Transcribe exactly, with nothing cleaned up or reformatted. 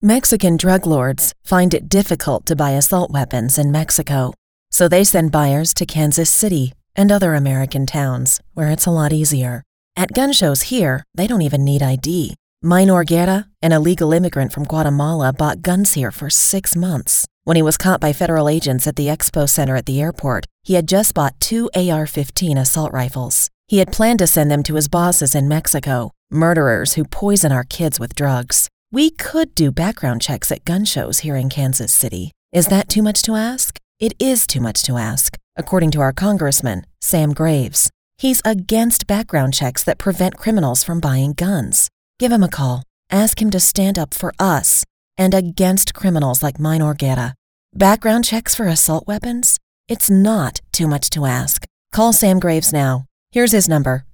Mexican drug lords find it difficult to buy assault weapons in Mexico, so they send buyers to Kansas City and other American towns where it's a lot easier. At gun shows here, they don't even need I D. Minor Guerra, an illegal immigrant from Guatemala, bought guns here for six months. When he was caught by federal agents at the expo center at the airport, he had just bought two A R fifteen assault rifles. He had planned to send them to his bosses in Mexico, murderers who poison our kids with drugs. We could do background checks at gun shows here in Kansas City. Is that too much to ask? It is too much to ask, according to our congressman, Sam Graves. He's against background checks that prevent criminals from buying guns. Give him a call. Ask him to stand up for us and against criminals like Minor Guerra. Background checks for assault weapons? It's not too much to ask. Call Sam Graves now. Here's his number,